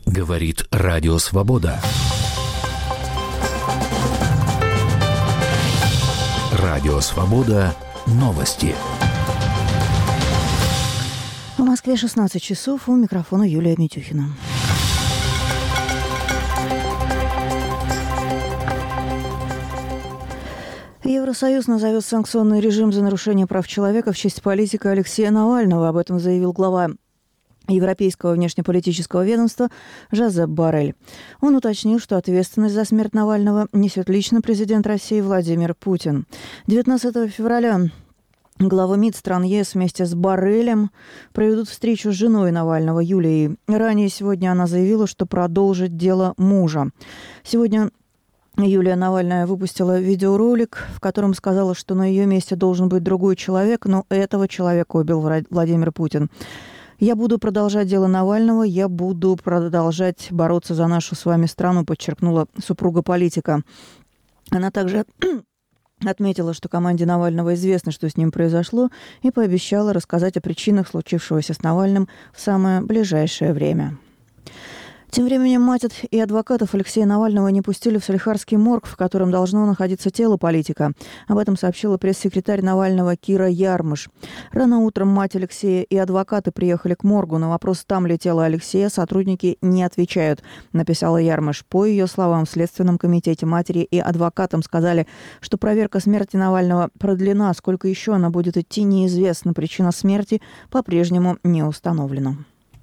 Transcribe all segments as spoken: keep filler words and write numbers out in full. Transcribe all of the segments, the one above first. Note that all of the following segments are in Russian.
Говорит Радио Свобода. Радио Свобода. Новости. В Москве шестнадцать часов. У микрофона Юлия Митюхина. Евросоюз назовет санкционный режим за нарушение прав человека в честь политика Алексея Навального. Об этом заявил глава Европейского внешнеполитического ведомства Жозеп Боррель. Он уточнил, что ответственность за смерть Навального несет лично президент России Владимир Путин. девятнадцатого февраля главы МИД стран ЕС вместе с Боррелем проведут встречу с женой Навального Юлией. Ранее сегодня она заявила, что продолжит дело мужа. Сегодня Юлия Навальная выпустила видеоролик, в котором сказала, что на ее месте должен быть другой человек, но этого человека убил Владимир Путин. «Я буду продолжать дело Навального, я буду продолжать бороться за нашу с вами страну», подчеркнула супруга политика. Она также отметила, что команде Навального известно, что с ним произошло, и пообещала рассказать о причинах случившегося с Навальным в самое ближайшее время. Тем временем мать и адвокатов Алексея Навального не пустили в Салихардский морг, в котором должно находиться тело политика. Об этом сообщила пресс-секретарь Навального Кира Ярмыш. Рано утром мать Алексея и адвокаты приехали к моргу. На вопрос, там ли тело Алексея, сотрудники не отвечают, написала Ярмыш. По ее словам, в Следственном комитете матери и адвокатам сказали, что проверка смерти Навального продлена. Сколько еще она будет идти, неизвестно. Причина смерти по-прежнему не установлена.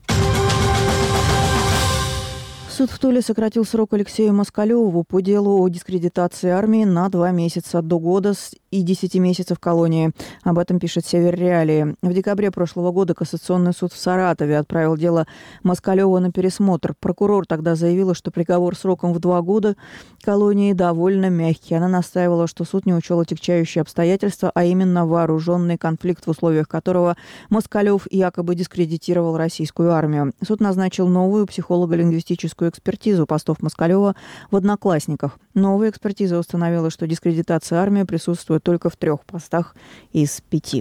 Суд в Туле сократил срок Алексею Москалеву по делу о дискредитации армии на два месяца, до года и десяти месяцев колонии. Об этом пишет Север Реалии. В декабре прошлого года Кассационный суд в Саратове отправил дело Москалева на пересмотр. Прокурор тогда заявила, что приговор сроком в два года колонии довольно мягкий. Она настаивала, что суд не учел отягчающие обстоятельства, а именно вооруженный конфликт, в условиях которого Москалев якобы дискредитировал российскую армию. Суд назначил новую психолого-лингвистическую экспертизу постов Москалева в «Одноклассниках». Новая экспертиза установила, что дискредитация армии присутствует только в трех постах из пяти.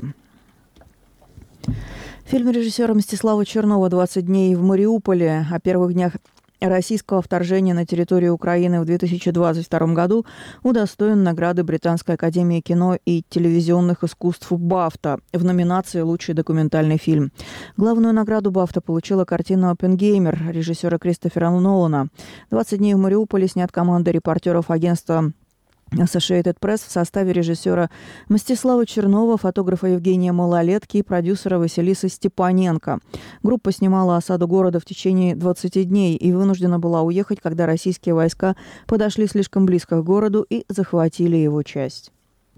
Фильм режиссера Мстислава Чернова «двадцать дней в Мариуполе» о первых днях российского вторжения на территорию Украины в две тысячи двадцать втором году удостоен награды Британской академии кино и телевизионных искусств «Бафта» в номинации «Лучший документальный фильм». Главную награду «Бафта» получила картина «Оппенгеймер» режиссера Кристофера Нолана. «двадцать дней в Мариуполе» снят командой репортеров агентства Associated Press в составе режиссера Мстислава Чернова, фотографа Евгения Малолетки и продюсера Василисы Степаненко. Группа снимала осаду города в течение двадцати дней и вынуждена была уехать, когда российские войска подошли слишком близко к городу и захватили его часть.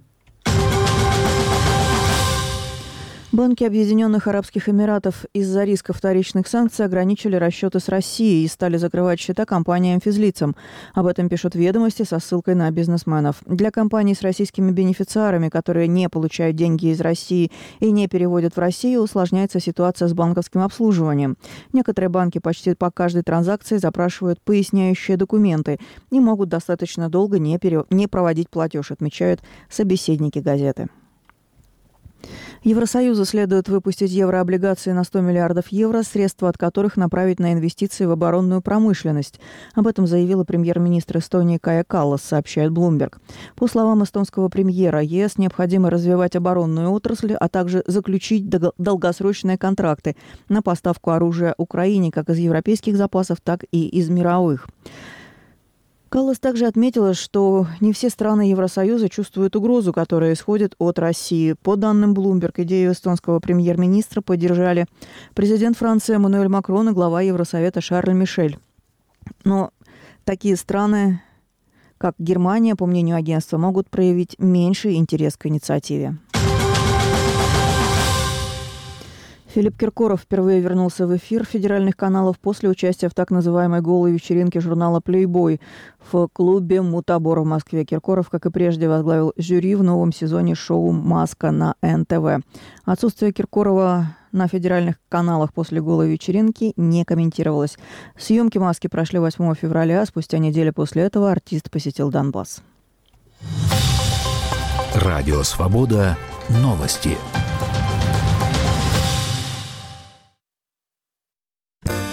Банки Объединенных Арабских Эмиратов из-за риска вторичных санкций ограничили расчеты с Россией и стали закрывать счета компаниям-физлицам. Об этом пишут «Ведомости» со ссылкой на бизнесменов. Для компаний с российскими бенефициарами, которые не получают деньги из России и не переводят в Россию, усложняется ситуация с банковским обслуживанием. Некоторые банки почти по каждой транзакции запрашивают поясняющие документы и могут достаточно долго не, пере... не проводить платеж, отмечают собеседники газеты. Евросоюзу следует выпустить еврооблигации на сто миллиардов евро, средства от которых направить на инвестиции в оборонную промышленность. Об этом заявила премьер-министр Эстонии Кая Каллас, сообщает Bloomberg. По словам эстонского премьера, ЕС необходимо развивать оборонную отрасль, а также заключить долгосрочные контракты на поставку оружия Украине как из европейских запасов, так и из мировых. Каллас также отметила, что не все страны Евросоюза чувствуют угрозу, которая исходит от России. По данным Bloomberg, идею эстонского премьер-министра поддержали президент Франции Эммануэль Макрон и глава Евросовета Шарль Мишель. Но такие страны, как Германия, по мнению агентства, могут проявить меньший интерес к инициативе. Филипп Киркоров впервые вернулся в эфир федеральных каналов после участия в так называемой голой вечеринке журнала «Плейбой» в клубе «Мутабор» в Москве. Киркоров, как и прежде, возглавил жюри в новом сезоне шоу «Маска» на эн тэ вэ. Отсутствие Киркорова на федеральных каналах после голой вечеринки не комментировалось. Съемки «Маски» прошли восьмого февраля, а спустя неделю после этого артист посетил Донбасс. Радио «Свобода». Новости.